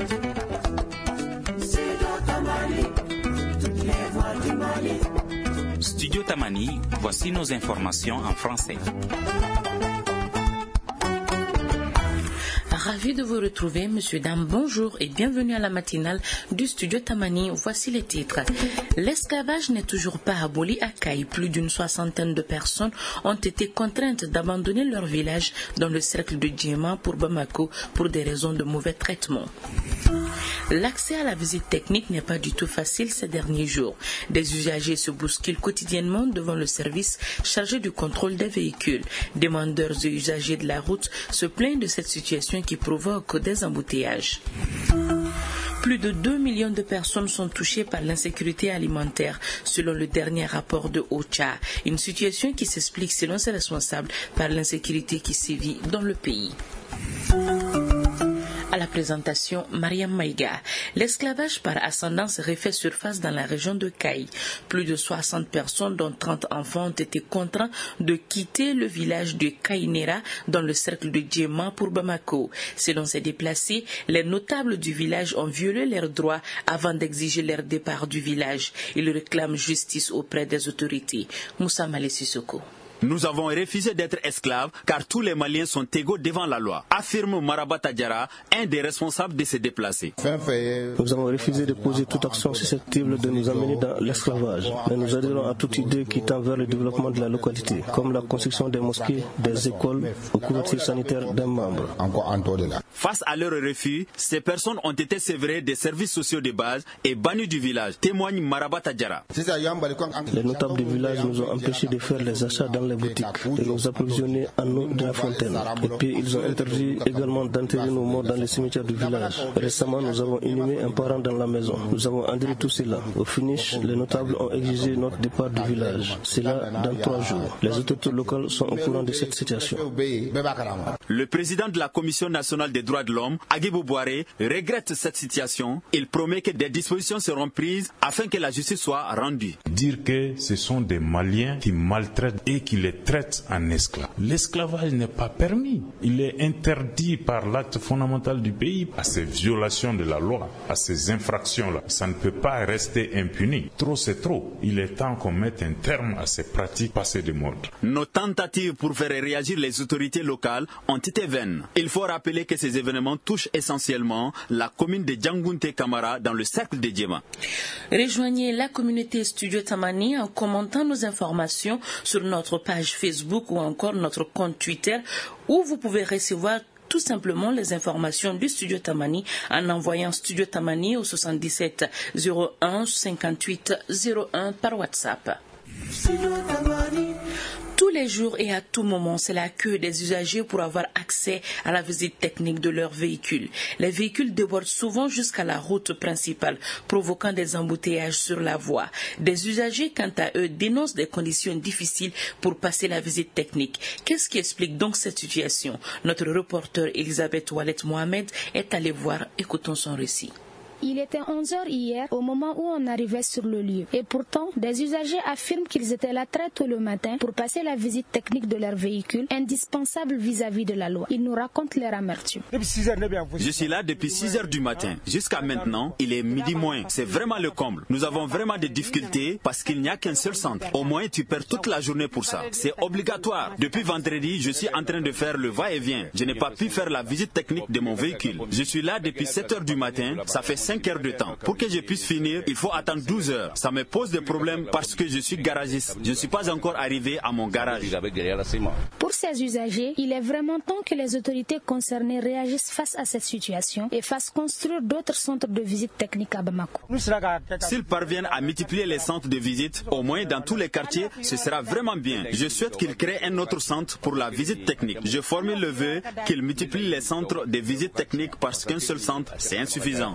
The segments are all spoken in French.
Studio Tamani, voici nos informations en français. Ravi de vous retrouver, monsieur, dame, bonjour et bienvenue à la matinale du studio Tamani. Voici les titres. L'esclavage n'est toujours pas aboli à Caille. Plus d'une soixantaine de personnes ont été contraintes d'abandonner leur village dans le cercle de Djema pour Bamako pour des raisons de mauvais traitement. L'accès à la visite technique n'est pas du tout facile ces derniers jours. Des usagers se bousculent quotidiennement devant le service chargé du contrôle des véhicules. Demandeurs et usagers de la route se plaignent de cette situation qui provoque des embouteillages. Plus de 2 millions de personnes sont touchées par l'insécurité alimentaire, selon le dernier rapport de OCHA. Une situation qui s'explique, selon ses responsables, par l'insécurité qui sévit dans le pays. À la présentation, Mariam Maïga. L'esclavage par ascendance refait surface dans la région de Caille. Plus de 60 personnes, dont 30 enfants, ont été contraints de quitter le village de Kainera dans le cercle de Djema pour Bamako. Selon ces déplacés, les notables du village ont violé leurs droits avant d'exiger leur départ du village. Ils réclament justice auprès des autorités. Moussa Malé Sissoko. Nous avons refusé d'être esclaves car tous les Maliens sont égaux devant la loi, affirme Marabata Diarra, un des responsables de ces déplacés. Nous avons refusé de poser toute action susceptible de nous amener dans l'esclavage, mais nous adhérons à toute idée qui tend vers le développement de la localité, comme la construction des mosquées, des écoles ou couverture sanitaire d'un membre. Face à leur refus, ces personnes ont été sévérées des services sociaux de base et bannies du village, témoigne Marabata Diarra. Les notables du village nous ont empêchés de faire les achats dans les boutiques et nous approvisionner en eau de la fontaine. Et puis ils ont interdit également d'enterrer nos morts dans les cimetières du village. Récemment, nous avons inhumé un parent dans la maison. Nous avons enduré tout cela. Au finish, les notables ont exigé notre départ du village. C'est là dans 3 jours. Les autorités locales sont au courant de cette situation. Le président de la Commission nationale des droits de l'homme, Agibou Boiré, regrette cette situation. Il promet que des dispositions seront prises afin que la justice soit rendue. Dire que ce sont des Maliens qui maltraitent et qui les traitent en esclaves. L'esclavage n'est pas permis. Il est interdit par l'acte fondamental du pays. À ces violations de la loi, à ces infractions-là, ça ne peut pas rester impuni. Trop, c'est trop. Il est temps qu'on mette un terme à ces pratiques passées de mode. Nos tentatives pour faire réagir les autorités locales ont été vaines. Il faut rappeler que ces événements touchent essentiellement la commune de Djangounte Kamara dans le cercle de Djema. Rejoignez la communauté Studio Tamani en commentant nos informations sur notre page Facebook ou encore notre compte Twitter où vous pouvez recevoir tout simplement les informations du Studio Tamani en envoyant Studio Tamani au 77 01 58 01 par WhatsApp. Tous les jours et à tout moment, c'est la queue des usagers pour avoir accès à la visite technique de leurs véhicules. Les véhicules débordent souvent jusqu'à la route principale, provoquant des embouteillages sur la voie. Des usagers, quant à eux, dénoncent des conditions difficiles pour passer la visite technique. Qu'est-ce qui explique donc cette situation? Notre reporter Elisabeth Oualet Mohamed est allée voir. Écoutons son récit. Il était 11h hier au moment où on arrivait sur le lieu. Et pourtant, des usagers affirment qu'ils étaient là très tôt le matin pour passer la visite technique de leur véhicule, indispensable vis-à-vis de la loi. Ils nous racontent leur amertume. Je suis là depuis 6h du matin. Jusqu'à maintenant, il est midi moins. C'est vraiment le comble. Nous avons vraiment des difficultés parce qu'il n'y a qu'un seul centre. Au moins, tu perds toute la journée pour ça. C'est obligatoire. Depuis vendredi, je suis en train de faire le va-et-vient. Je n'ai pas pu faire la visite technique de mon véhicule. Je suis là depuis 7h du matin. Ça fait 5 heures de temps. Pour que je puisse finir, il faut attendre 12 heures. Ça me pose des problèmes parce que je suis garagiste. Je ne suis pas encore arrivé à mon garage. Pour ces usagers, il est vraiment temps que les autorités concernées réagissent face à cette situation et fassent construire d'autres centres de visite technique à Bamako. S'ils parviennent à multiplier les centres de visite, au moins dans tous les quartiers, ce sera vraiment bien. Je souhaite qu'ils créent un autre centre pour la visite technique. Je formule le vœu qu'ils multiplient les centres de visite technique parce qu'un seul centre, c'est insuffisant.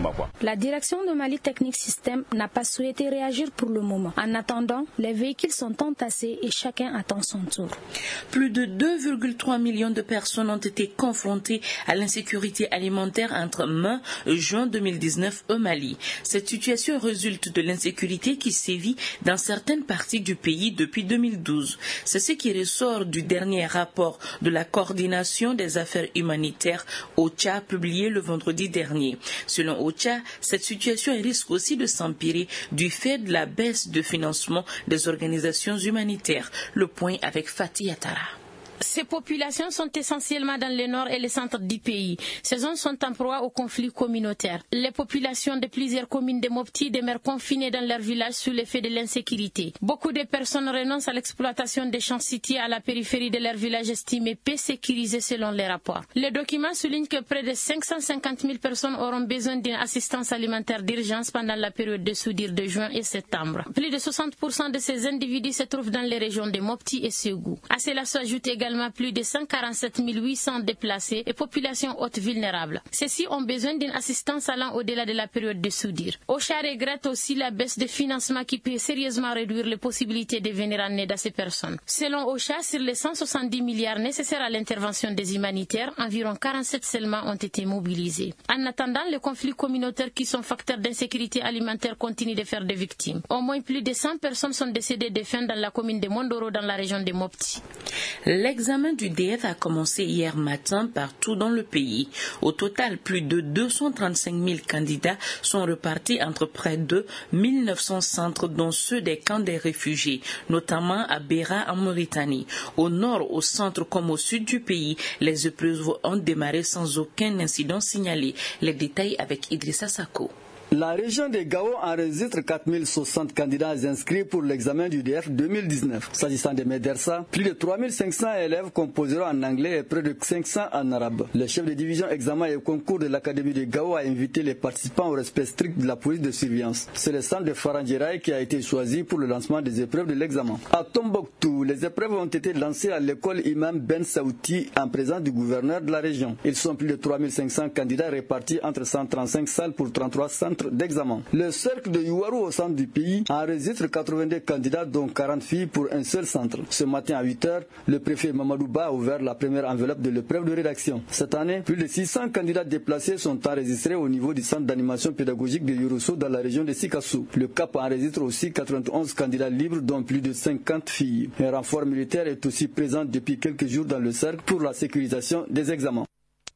La direction de Mali Technique System n'a pas souhaité réagir pour le moment. En attendant, les véhicules sont entassés et chacun attend son tour. Plus de 2,3 millions de personnes ont été confrontées à l'insécurité alimentaire entre mai et juin 2019 au Mali. Cette situation résulte de l'insécurité qui sévit dans certaines parties du pays depuis 2012. C'est ce qui ressort du dernier rapport de la coordination des affaires humanitaires OCHA publié le vendredi dernier. Selon OCHA, cette situation risque aussi de s'empirer du fait de la baisse de financement des organisations humanitaires. Le point avec Fatih Atara. Ces populations sont essentiellement dans le nord et le centre du pays. Ces zones sont en proie aux conflits communautaires. Les populations de plusieurs communes de Mopti demeurent confinées dans leurs villages sous l'effet de l'insécurité. Beaucoup de personnes renoncent à l'exploitation des champs situés à la périphérie de leurs villages estimés peu sécurisés selon les rapports. Le document souligne que près de 550 000 personnes auront besoin d'une assistance alimentaire d'urgence pendant la période de soudure de juin et septembre. Plus de 60% de ces individus se trouvent dans les régions de Mopti et Ségou. À cela s'ajoute également plus de 147 800 déplacés et populations hautes vulnérables. Ceux-ci ont besoin d'une assistance allant au-delà de la période de soudure. OCHA regrette aussi la baisse de financement qui peut sérieusement réduire les possibilités de venir en aide à ces personnes. Selon OCHA, sur les 170 milliards nécessaires à l'intervention des humanitaires, environ 47 seulement ont été mobilisés. En attendant, les conflits communautaires qui sont facteurs d'insécurité alimentaire continuent de faire des victimes. Au moins plus de 100 personnes sont décédées de faim dans la commune de Mondoro dans la région de Mopti. L'examen du DF a commencé hier matin partout dans le pays. Au total, plus de 235 000 candidats sont repartis entre près de 1900 centres, dont ceux des camps des réfugiés, notamment à Beira en Mauritanie. Au nord, au centre comme au sud du pays, les épreuves ont démarré sans aucun incident signalé. Les détails avec Idrissa Sako. La région de Gao enregistre 4060 candidats inscrits pour l'examen du DF 2019. S'agissant des Médersa, plus de 3500 élèves composeront en anglais et près de 500 en arabe. Le chef de division examen et concours de l'Académie de Gao a invité les participants au respect strict de la police de surveillance. C'est le centre de Faranjerai qui a été choisi pour le lancement des épreuves de l'examen. À Tombouctou, les épreuves ont été lancées à l'école Imam Ben Saouti en présence du gouverneur de la région. Ils sont plus de 3500 candidats répartis entre 135 salles pour 33 centres d'examen. Le cercle de Yuwaru au centre du pays enregistre 82 candidats dont 40 filles pour un seul centre. Ce matin à 8h, le préfet Mamadou Ba a ouvert la première enveloppe de l'épreuve de rédaction. Cette année, plus de 600 candidats déplacés sont enregistrés au niveau du centre d'animation pédagogique de Yuruso dans la région de Sikassou. Le CAP enregistre aussi 91 candidats libres dont plus de 50 filles. Un renfort militaire est aussi présent depuis quelques jours dans le cercle pour la sécurisation des examens.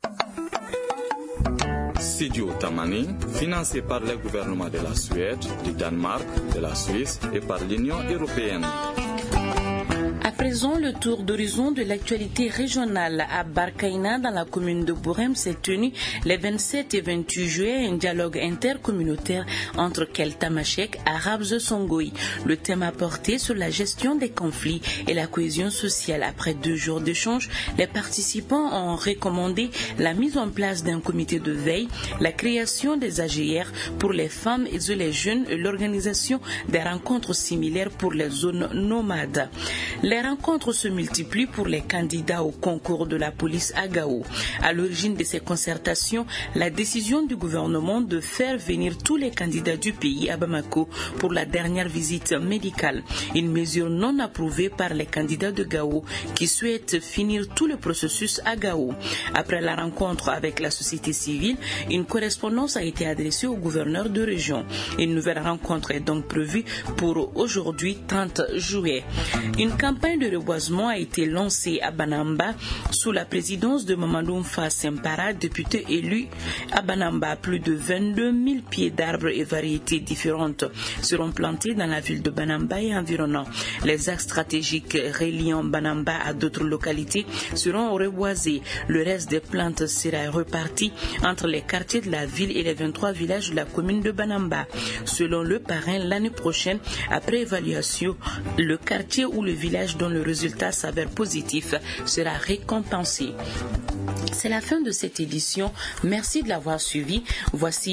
Studio Tamani, financé par le gouvernement de la Suède, du Danemark, de la Suisse et par l'Union européenne. À présent, le tour d'horizon de l'actualité régionale à Barkaïna, dans la commune de Bourem, s'est tenu les 27 et 28 juillet un dialogue intercommunautaire entre Keltamachek, Arabes et Songoï. Le thème a porté sur la gestion des conflits et la cohésion sociale. Après 2 jours d'échange, les participants ont recommandé la mise en place d'un comité de veille, la création des AGR pour les femmes et les jeunes et l'organisation des rencontres similaires pour les zones nomades. Les rencontres se multiplient pour les candidats au concours de la police à Gao. À l'origine de ces concertations, la décision du gouvernement de faire venir tous les candidats du pays à Bamako pour la dernière visite médicale. Une mesure non approuvée par les candidats de Gao qui souhaitent finir tout le processus à Gao. Après la rencontre avec la société civile, une correspondance a été adressée au gouverneur de région. Une nouvelle rencontre est donc prévue pour aujourd'hui 30 juillet. Une campagne de reboisement a été lancée à Banamba sous la présidence de Mamadou Mfa Sempara, député élu à Banamba. Plus de 22 000 pieds d'arbres et variétés différentes seront plantés dans la ville de Banamba et environnant. Les axes stratégiques reliant Banamba à d'autres localités seront reboisés. Le reste des plantes sera reparti entre les quartiers de la ville et les 23 villages de la commune de Banamba. Selon le parrain, l'année prochaine, après évaluation, le quartier ou le village dont le résultat s'avère positif sera récompensé. C'est la fin de cette édition. Merci de l'avoir suivi. Voici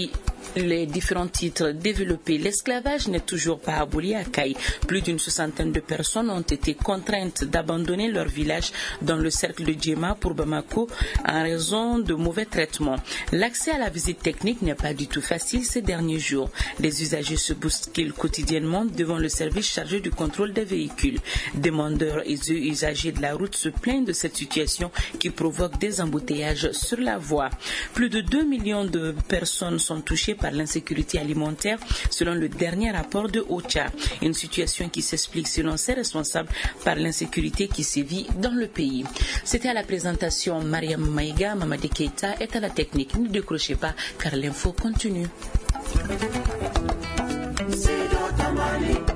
Les différents titres développés. L'esclavage n'est toujours pas aboli à Caille. Plus d'une soixantaine de personnes ont été contraintes d'abandonner leur village dans le cercle de Djema pour Bamako en raison de mauvais traitements. L'accès à la visite technique n'est pas du tout facile ces derniers jours. Les usagers se bousculent quotidiennement devant le service chargé du contrôle des véhicules. Demandeurs et usagers de la route se plaignent de cette situation qui provoque des embouteillages sur la voie. Plus de 2 millions de personnes sont touchées par l'insécurité alimentaire selon le dernier rapport de OCHA. Une situation qui s'explique selon ses responsables par l'insécurité qui sévit dans le pays. C'était à la présentation Mariam Maïga, Mamadi Keita est à la technique. Ne décrochez pas car l'info continue.